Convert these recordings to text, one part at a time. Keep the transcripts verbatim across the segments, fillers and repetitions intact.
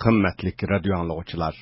Qimmatli radio anglag'uchilar.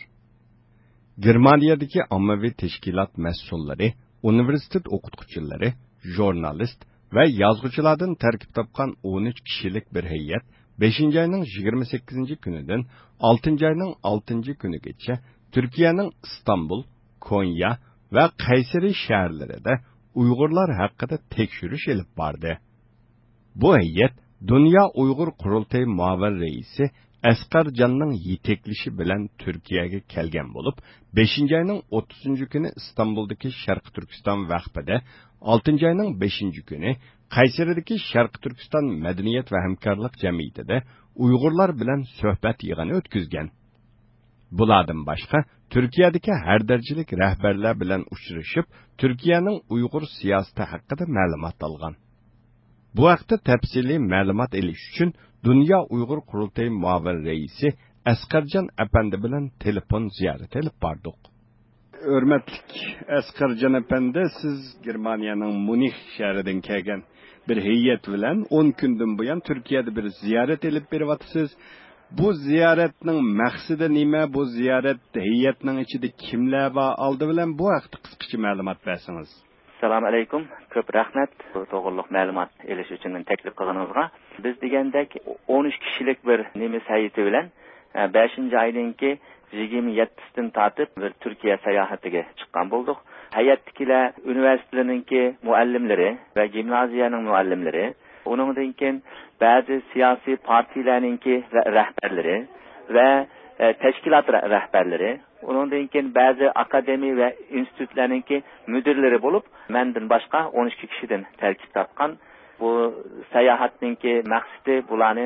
Germaniyadagi ommaviy tashkilot mas'ullari, universitet o'qituvchilari, jurnalist va yozuvchilardan tarkib topgan o'n uch kishilik bir heyət beshinchi ayning yigirma sakkizinchi kunidan oltinchi ayning oltinchi kunigacha Turkiyaning Istanbul, Konya va Qaysari shaharlarida Uyg'urlar haqida tekshirish olib bordi. Bu heyət Dünya Uyghur Qurultayı muavin reisi Asqarjonning yetaklishi bilan Turkiyaga kelgan bo'lib, beshinchi ayning o'ttizinchi kuni Istanbuldagi Sharq Turkiston vaqfida, oltinchi ayning beshinchi kuni Qaysaridagi Sharq Turkiston madaniyat va hamkorlik jamiyatida Uyg'urlar bilan suhbat yig'ini o'tkazgan. Bulardan boshqa Turkiyadagi har darajalik rahbarlar bilan uchrashib, Turkiyaning Uyg'ur siyosati haqida ma'lumot olgan. Bu haqda tafsiliy ma'lumot olish uchun Dünya Uyghur Qurultayı muavin reisi Asqarjon apandi bilan telefon ziyorati olib bordik. Hurmatli Asqarjon apandi, siz Germaniyaning Munix shahridan kelgan bir heyət bilan o'n kundan buyon Turkiyada bir ziyorat olib beryapsiz. Bu ziyoratning maqsadi nima? Bu ziyorat heyətning ichida kimlar bor? Oldi bilan bu haqda qisqacha ma'lumot bersangiz. Assalomu alaykum. Ko'p rahmat bu to'g'riliq ma'lumot elish uchun men taklif qilganingizga. Biz degandek o'n uch kishilik bir nemis hayiti bilan beshinchi oyninki yigirma yettisidan tortib bir Turkiya sayohatiga chiqqan bo'ldik. Hayatdagilar universitetlarninki muallimlari va gimnaziyaning muallimlari, uningdan keyin ba'zi siyosiy partiyalarninki rahbarlari va tashkilot rahbarlari, uningdan keyin ba'zi akademiya va institutlarninki müdirleri bo'lib, mendan boshqa o'n ikki kishidan tarkib topgan. Bu sayohatninki maqsadi bularni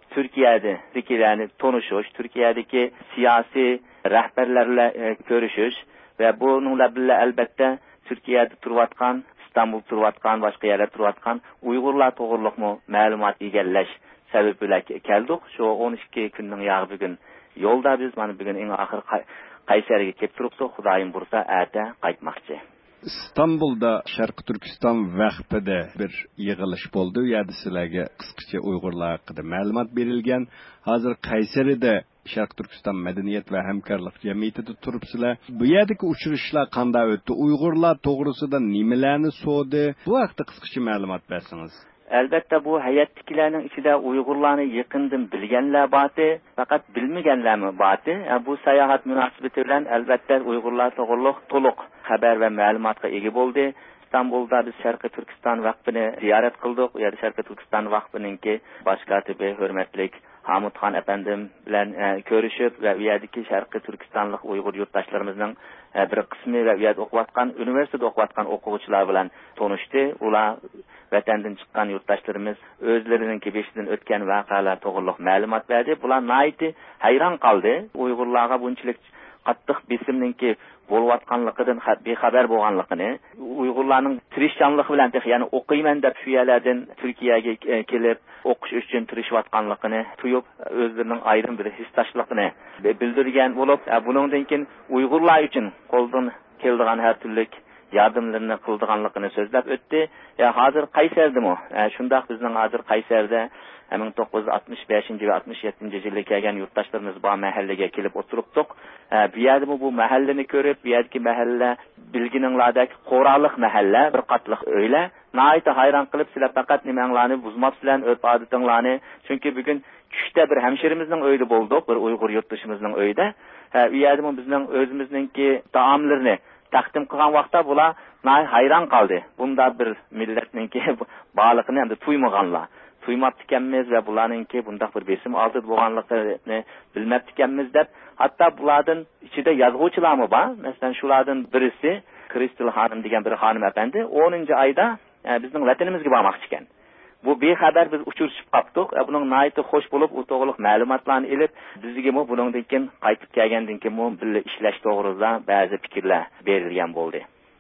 Turkiyadagi tonishish, Turkiyadagi siyosiy rahbarlarla ko'rishish va buninglar bilan albatta Turkiyada turayotgan, İstanbul turayotgan, boshqa yerlarda turayotgan Uyg'urlar to'g'riliqmi ma'lumot egallash sababiga keldik. Shu o'n ikki kunning yog'i bugun yo'lda biz mana bugun eng oxir Qaysariga kelib turibdik. Xudoyim bursa ata qaytmoqchi. İstanbul'da Sharq Turkiston vaqfida bir yig'ilish bo'ldi. U yerda sizlarga qisqacha Uyg'urlar haqida ma'lumot berilgan. Hozir Qaysarida Sharq Turkiston madaniyat va hamkorlik jamiyatida turibsizlar. Bu yerdagi uchrashishlar qanday o'tdi? Uyg'urlar to'g'risida nimalarni so'di? Bu haqida qisqacha ma'lumot bersangiz. Albatta bu hayatdagilarning ichida Uyg'urlarni yaqindan bilganlar bordi, faqat bilmaganlarmi bordi. Bu sayohat munosabati bilan albatta Uyg'urlar to'g'riliq to'liq xabar va ma'lumotga ega bo'ldi. İstanbul'da biz Sharq Turkiston vaqfini ziyorat qildik. U yerda Sharq Turkiston vaqfininki bosh kotibi hurmatli Hamudxon apandim bilan ko'rishib va u yerdagi Sharq Turkistonlik Uyg'ur yurtdoshlarimizning bir qismi va u yerda o'qiyotgan, universitetda o'qiyotgan o'quvchilar bilan tanishdi. Ular vatandan chiqqan yurtdoshlarimiz o'zlarining beshidan o'tgan voqealar to'g'riliq ma'lumot berdi. Bular nayti hayron qoldi. Uyg'urlarga bunchalik qattiq besimninki bo'layotganligidan bexabar bo'lganligini, Uyg'urlarning tirishchanligi bilan, ya'ni o'qiyman deb shu yerlardan Turkiyaga kelib o'qish uchun tirishayotganligini tuyib, o'zlarining ayrim bir hissdoshligini bildirgan bo'lib, buningdan keyin Uyg'urlar uchun qo'ldan keladigan har turli yordamlarni qildiganligini so'zlab o'tdi. Ya hozir Qaysardimi? Shundoq bizning hozir Qaysarda ming to'qqiz yuz oltmish beshinchi va oltmish yettinchi yilda kelgan yurtdoshlarimiz bu mahallaga kelib o'tiribdik. Bu yerda bu mahallani ko'rib, bu yerdagi mahalla bilgininglardagi qo'raliq mahalla, bir qatliq uylar. Nayta hayron qilib, sizlar faqat nimanglarni buzmabsizlar, urf-odatinglarni. Chunki bugun tushda bir hamshirimizning uyida bo'ldik, bir Uyg'ur yurtdoshimizning uyida. Bu yerda bizning o'zimizningki taomlarni taqdim qilgan vaqtda bular hayron qoldi. Bunda bir millatninki bog'liqni ham tuymaganlar. Tuymabdi ekanmiz va bularninki bundaq bir besim oldi bo'lganligini bilmabdi ekanmiz deb, hatto bulardan ichida yozuvchilarmi bor. Masalan, shulardan birisi Kristal xonim degan bir xonim apandi o'ninchi oyda bizning vatanimizga bormoqchi ekan. Bu bexabar biz uchirishib qoldik. Buning nihoyatda xo'sh bo'lib, u to'g'riliq ma'lumotlarni olib, bizga mu buningdan keyin qaytib kelgandan keyin mu birga ishlash to'g'risida ba'zi fikrlar berilgan bo'ldi.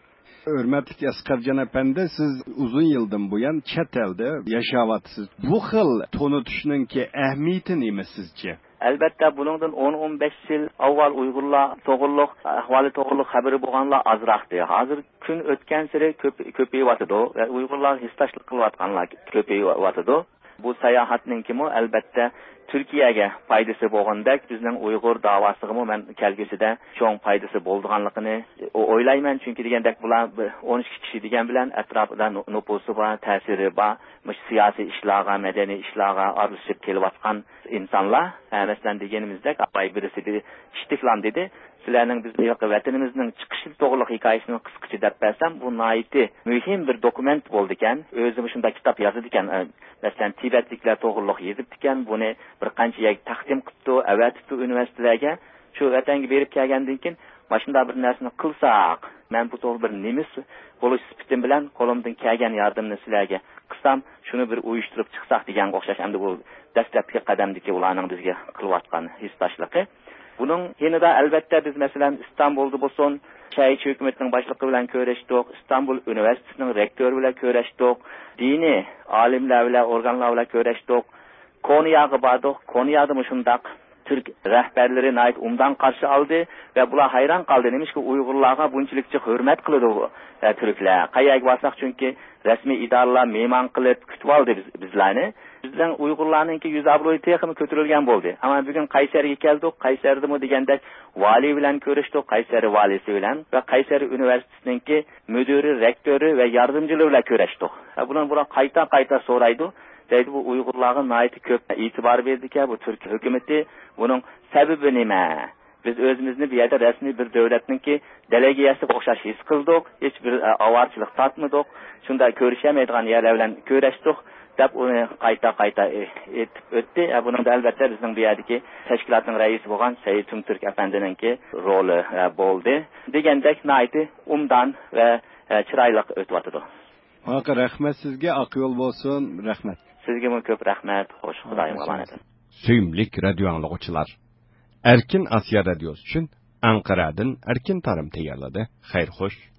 Hurmatli Asqarjon apandi, siz uzun yildan buyon chet elda yashayapsiz. Bu xil tonutishninki ahamiyati nima sizcha? Albatta buningdan o'n o'n besh yil avval Uyg'urlar to'g'riliq ahvoli to'g'riliq xabari bo'lganlar azroqdi. Hozir kun o'tgan sari ko'payyapti va Uyg'urlar hissdoshlik qilayotganlar ko'payyapti. Bu sayohatninkimi albatta Türkiye'ye faydası bo'lgandek, bizning Uyg'ur davosiga men kelgusida cho'ng faydasi bo'lganligini o'ylayman. Chunki degandek bular o'n ikki kishi degan bilan atrofida nupusi bor, ta'siri bor, siyosiy ishlarga, madaniy ishlarga aralashib kelayotgan insonlar. Masalan deganimizdek, Abay birisi ishtiklan dedi. Sizlarning bizning vatanimizning chiqishi to'g'riliq hikoyasini qisqacha deb bersam, bu nihoyatda muhim bir dokument bo'ldi ekan. O'zim shunday kitob yozdi ekan. Masalan, Tibetliklar to'g'riliq yozib ekan. Buni bir qancha yak taqdim qildi, avatdi universitetlarga. Shu vatanga berib kelgandan keyin mashunda bir narsani qilsak, men bu to'g'ri bir nemis bo'lish sifatim bilan qo'limdan kelgan yordamni sizlarga qilsam, shuni bir uyushtirib chiqsak degan o'xshash. Endi bu dastlabki qadamdagi ularning bizga qilayotgan hissdoshligi. Bunun yanında elbette biz mesela İstanbul'da bo'lsin, Şahit hükümetinin başlığı bilen köreştik, İstanbul Üniversitesi'nin rektörü bilen köreştik, dini alimler bilen, organlar bilen köreştik, Konya'ya bardık, Konya'da mı şundak Türk rehberleri ait umdan karşı aldı ve bula hayran kaldı. Demiş ki Uygurlarga bunçilikçe hürmet kılıdı bu e, Türkler. Kayağa varsak çünkü resmi idarlar meyman kılıp kütüp aldı biz, bizlerini. Bizden Uygurlarınki yüz abloyu tekimi kötürülgen oldu. Ama bugün Kayseri'ye geldik. Kayseri'de mi degende vali bilen görüştük. Kayseri valisi bilen ve Kayseri Üniversitesi'ninki müdürü, rektörü ve yardımcılığı bilen görüştük. Bunun buna kayta kayta soraydı. Deydi bu Uygurlarga naiti köp itibar verdik ya bu Türk hükümeti. Bunun sebebi nime? Biz özümüzni bir yerde resmi bir devletninki delegiyasi o'xshash his qildik. Hech bir avarchilik tatmadik. Shunda ko'rishamadigan yerlar bilan ko'rishdik. deb uni qayta qayta etib o'tdi. Buningda albatta bizning bu yerdagi tashkilotning raisi bo'lgan Said Tumturk afandininki roli bo'ldi. Degandek naiti umdan va chiroyli o'tyotdi. Aka rahmat sizga, aq yo'l bo'lsin. Rahmat. Sizga ham ko'p rahmat. Xo'sh, Xudoyim omonat. Suyimlik radio anglovchilar. Erkin Asiya radiosi uchun Anqaradan Erkin Tarim tayyorladi. Xayr xo'sh.